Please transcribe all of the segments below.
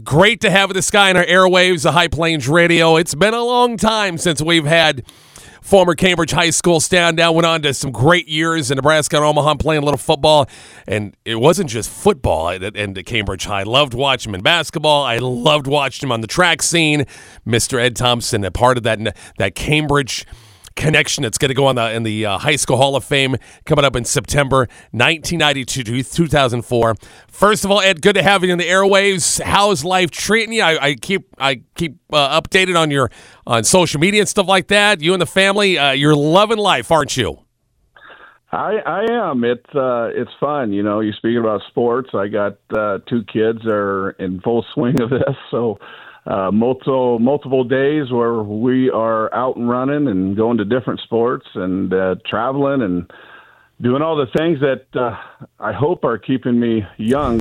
Great to have this guy on our airwaves of High Plains Radio. It's been a long time since we've had former Cambridge High School stand down, went on to some great years in Nebraska and Omaha playing a little football. And it wasn't just football at Cambridge High. I loved watching him in basketball. I loved watching him on the track scene. Mr. Ed Thompson, a part of that Cambridge connection that's going to go on in the High School Hall of Fame coming up in September 1992 to 2004. First of all, Ed, good to have you in the airwaves. How's life treating you? I keep updated on social media and stuff like that. You and the family, you're loving life, aren't you? I am. It's fun. You know, you're speaking about sports. I got 2 kids that are in full swing of this, so multiple days where we are out and running and going to different sports and traveling and doing all the things that I hope are keeping me young.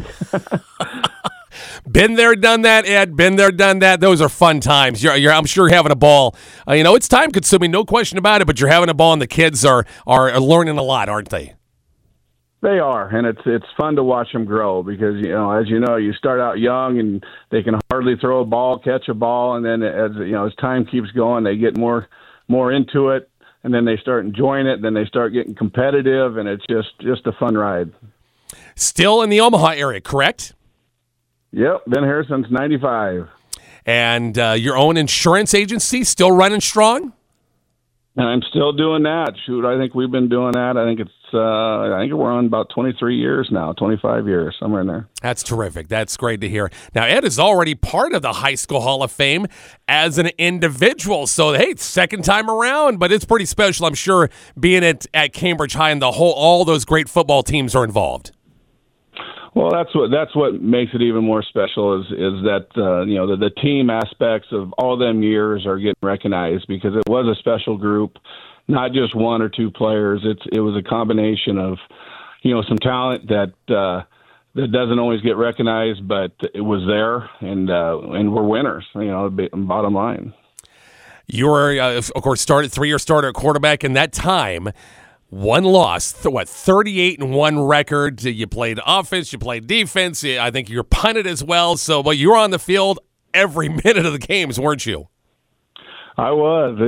Been there, done that, Ed. Been there, done that. Those are fun times. I'm sure you're having a ball. It's time consuming, no question about it. But you're having a ball, and the kids are learning a lot, aren't they? They are, and it's fun to watch them grow because, as you know, you start out young and they can hardly throw a ball, catch a ball, and then as time keeps going, they get more into it, and then they start enjoying it, and then they start getting competitive, and it's just a fun ride. Still in the Omaha area, correct? Yep, been here since 95. And your own insurance agency still running strong? And I'm still doing that. Shoot, I think we've been doing that. I think we're on about 23 years now, 25 years, somewhere in there. That's terrific. That's great to hear. Now, Ed is already part of the High School Hall of Fame as an individual. So, hey, second time around, but it's pretty special, I'm sure, being at Cambridge High and all those great football teams are involved. Well, that's what makes it even more special is that the team aspects of all them years are getting recognized because it was a special group, not just 1 or 2 players. It was a combination of some talent that doesn't always get recognized, but it was there, and we're winners. Bottom line. You were of course 3-year starter at quarterback in that time. 1 loss, 38-1 record. You played offense, you played defense. I think you're punted as well. So, but you were on the field every minute of the games, weren't you? I was.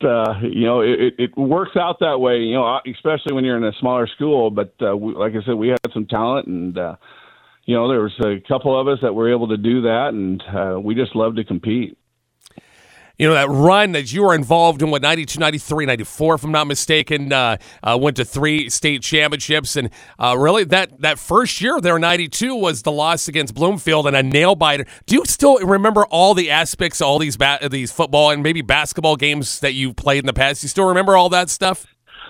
It works out that way, especially when you're in a smaller school. But like I said, we had some talent, and there was a couple of us that were able to do that, and we just love to compete. That run that you were involved in, 92, 93, 94, if I'm not mistaken, went to 3 state championships. And really, that first year there, 92, was the loss against Bloomfield and a nail-biter. Do you still remember all the aspects of all these football and maybe basketball games that you played in the past? You still remember all that stuff?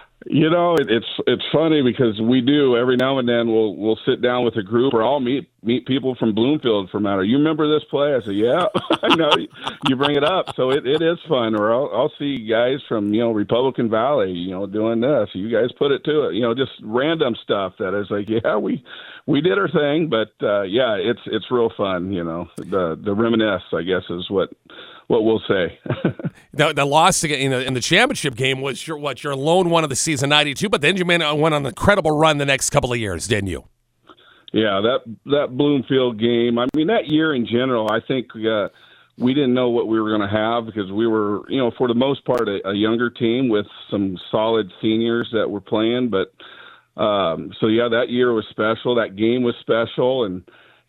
It's funny because we do every now and then. We'll sit down with a group, or I'll meet people from Bloomfield for matter. You remember this play? I say, yeah. I know you bring it up, so it is fun. Or I'll see guys from Republican Valley, doing this. You guys put it to it, just random stuff that is like, yeah, we did our thing, but yeah, it's real fun. The reminisce, I guess, is what we'll say. The loss in the championship game was your lone one of the season, 92, but then you went on an incredible run the next couple of years, didn't you? Yeah, that Bloomfield game, I mean, that year in general, I think we didn't know what we were going to have because we were, for the most part, a younger team with some solid seniors that were playing. But so, yeah, that year was special. That game was special. And,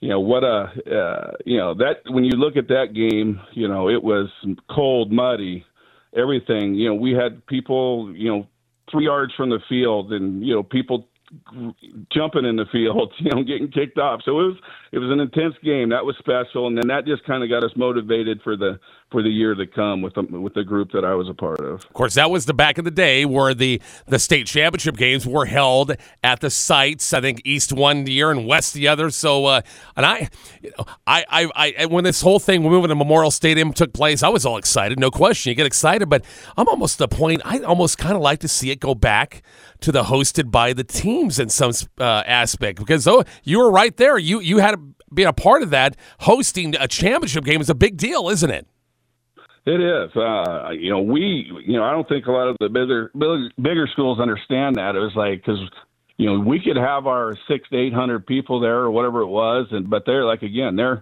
that when you look at that game, it was cold, muddy, everything. We had people, 3 yards from the field and, people jumping in the field, getting kicked off. So it was an intense game. That was special, and then that just kind of got us motivated for the year to come with the group that I was a part of. Of course, that was the back of the day where the state championship games were held at the sites. I think East one year and West the other. So, and I when this whole thing moving to Memorial Stadium took place, I was all excited, no question. You get excited, but I'm almost at the point. I almost kind of like to see it go back to the hosted by the teams in some aspect because you were right there. You had to be a part of that. Hosting a championship game is a big deal, isn't it? It is. I don't think a lot of the bigger schools understand that. It was like, because, we could have our 600 to 800 people there or whatever it was. But they're like, again, they're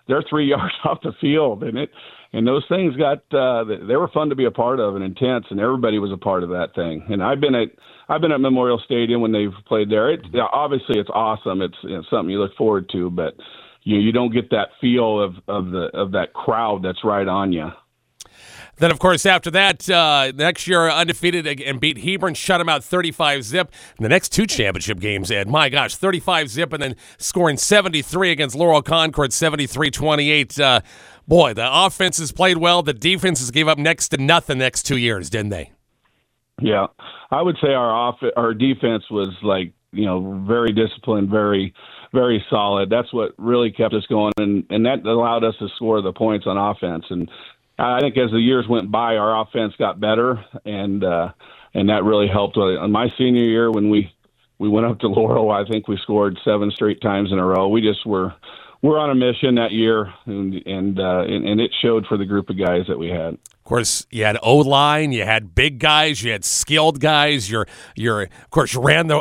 they're 3 yards off the field, and those things got they were fun to be a part of and intense, and everybody was a part of that thing. And I've been at Memorial Stadium when they've played there. Obviously it's awesome. It's something you look forward to, but you don't get that feel of that crowd that's right on you. Then, of course, after that, next year undefeated and beat Hebron, shut them out 35-0. And the next two championship games, Ed, my gosh, 35-0, and then scoring 73 against Laurel Concord, 73-28. Boy, the offenses played well. The defenses gave up next to nothing the next 2 years, didn't they? Yeah, I would say our defense was very disciplined, very, very solid. That's what really kept us going, and that allowed us to score the points on offense. And I think as the years went by, our offense got better, and that really helped. On my senior year, when we went up to Laurel, I think we scored 7 straight times in a row. We just were on a mission that year, and it showed for the group of guys that we had. Of course, you had O-line, you had big guys, you had skilled guys. Of course, you ran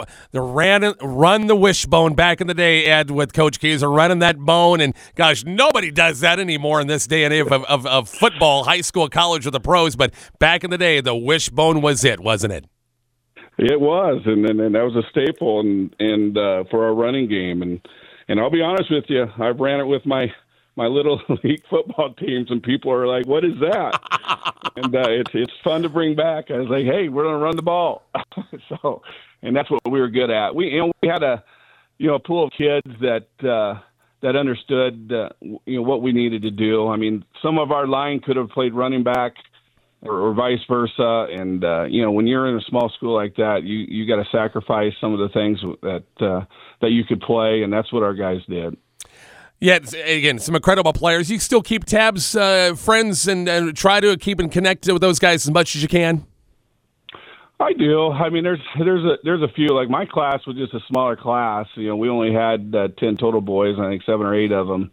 the wishbone back in the day, Ed, with Coach Kaiser running that bone. And gosh, nobody does that anymore in this day and age of football, high school, college, or the pros. But back in the day, the wishbone was it, wasn't it? It was, and that was a staple, and for our running game. And I'll be honest with you, I've ran it with my little league football teams, and people are like, "What is that?" And it's fun to bring back. I was like, "Hey, we're going to run the ball." And that's what we were good at. We had a pool of kids that understood what we needed to do. I mean, some of our line could have played running back, or vice versa. And when you're in a small school like that, you got to sacrifice some of the things that you could play, and that's what our guys did. Yeah, again, some incredible players. You still keep tabs, friends, and try to keep and connect with those guys as much as you can? I do. I mean, there's a few. Like, my class was just a smaller class. We only had 10 total boys. I think 7 or 8 of them,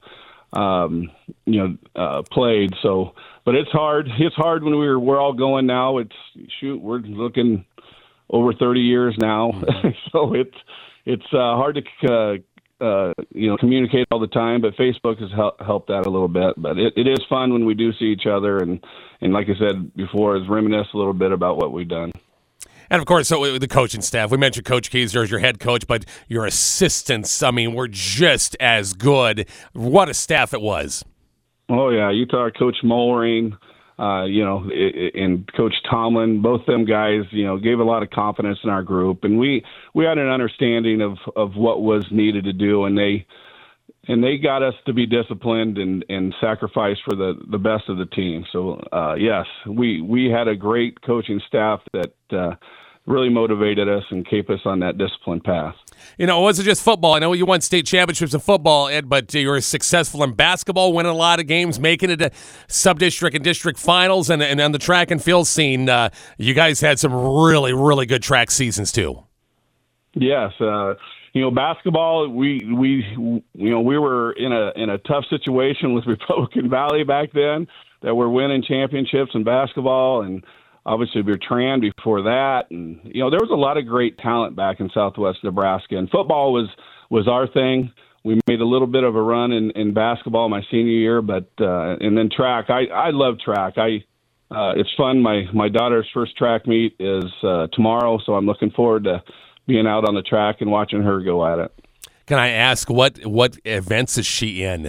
played. So, but it's hard. It's hard when we're all going now. We're looking over 30 years now. So it's hard to communicate all the time, but Facebook has helped that a little bit. But it is fun when we do see each other, and like I said before, is reminisce a little bit about what we've done. And, of course, so the coaching staff. We mentioned Coach Kaiser as your head coach, but your assistants, I mean, were just as good. What a staff it was. Oh, yeah. You talk Coach Mollering, and Coach Tomlin. Both them guys, gave a lot of confidence in our group. And we had an understanding of what was needed to do, and they got us to be disciplined and sacrifice for the best of the team. So, yes, we had a great coaching staff that really motivated us and kept us on that disciplined path. It wasn't just football. I know you won state championships in football, Ed, but you were successful in basketball, winning a lot of games, making it to sub-district and district finals, and on the track and field scene, you guys had some really, really good track seasons too. Yes. Basketball, we were in a tough situation with Republican Valley back then, that we're winning championships in basketball, and obviously Bertrand before that. And, there was a lot of great talent back in Southwest Nebraska, and football was our thing. We made a little bit of a run in basketball my senior year, but and then track. I love track. It's fun. My daughter's first track meet is tomorrow, so I'm looking forward to being out on the track and watching her go at it. Can I ask what events is she in?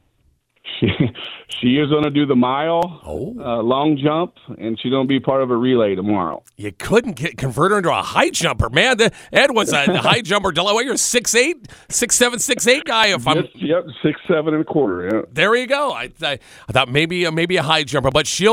She is going to do the mile, long jump, and she's going to be part of a relay tomorrow. You couldn't convert her into a high jumper, man. Ed was a high jumper. Delaware, you're 6'8", 6'7", 6'8" guy. Yep, 6'7" and a quarter. Yeah. There you go. I thought maybe a high jumper, but she's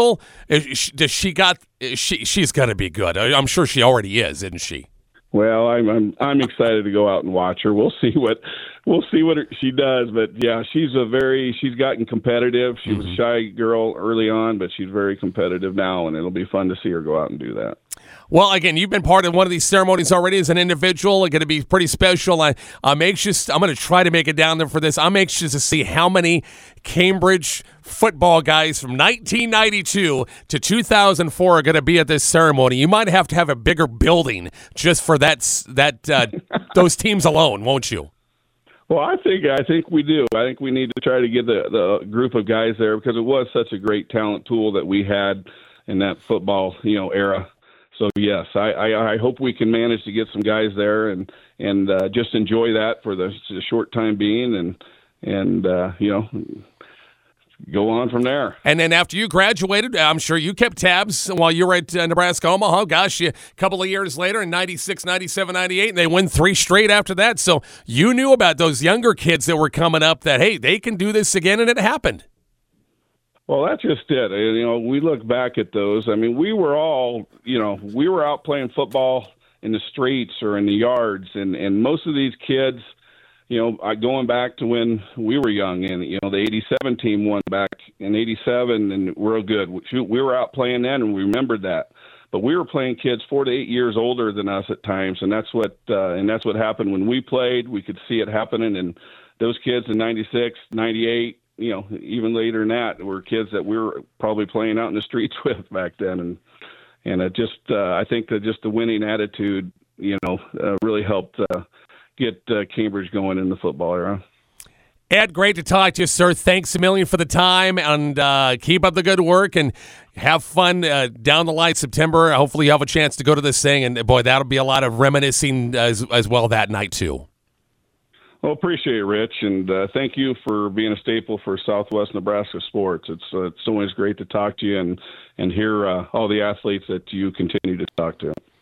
going to be good. I'm sure she already is, isn't she? Well, I'm excited to go out and watch her. We'll see what she does, but yeah, she's gotten competitive. She was a shy girl early on, but she's very competitive now, and it'll be fun to see her go out and do that. Well, again, you've been part of one of these ceremonies already as an individual. It's going to be pretty special. I'm anxious. I'm going to try to make it down there for this. I'm anxious to see how many Cambridge football guys from 1992 to 2004 are going to be at this ceremony. You might have to have a bigger building just for that those teams alone, won't you? Well, I think we do. I think we need to try to get the group of guys there because it was such a great talent pool that we had in that football era. So yes, I hope we can manage to get some guys there and just enjoy that for the short time being and go on from there. And then after you graduated, I'm sure you kept tabs while you were at Nebraska Omaha. Gosh, a couple of years later in 96, 97, 98, and they win 3 straight after that. So you knew about those younger kids that were coming up that, hey, they can do this again, and it happened. Well, that's just it. We look back at those. I mean, we were all, we were out playing football in the streets or in the yards, and most of these kids – going back to when we were young, and the '87 team won back in '87, and we're good. We were out playing then, and we remembered that. But we were playing kids 4 to 8 years older than us at times, and that's what happened when we played. We could see it happening, and those kids in '96, '98, even later than that, were kids that we were probably playing out in the streets with back then, and it just I think that just the winning attitude, really helped. Get Cambridge going in the football era. Ed, great to talk to you, sir. Thanks a million for the time, and keep up the good work, and have fun down the line September. Hopefully you have a chance to go to this thing, and, boy, that'll be a lot of reminiscing as well that night, too. Well, appreciate it, Rich, and thank you for being a staple for Southwest Nebraska sports. It's always great to talk to you and hear all the athletes that you continue to talk to.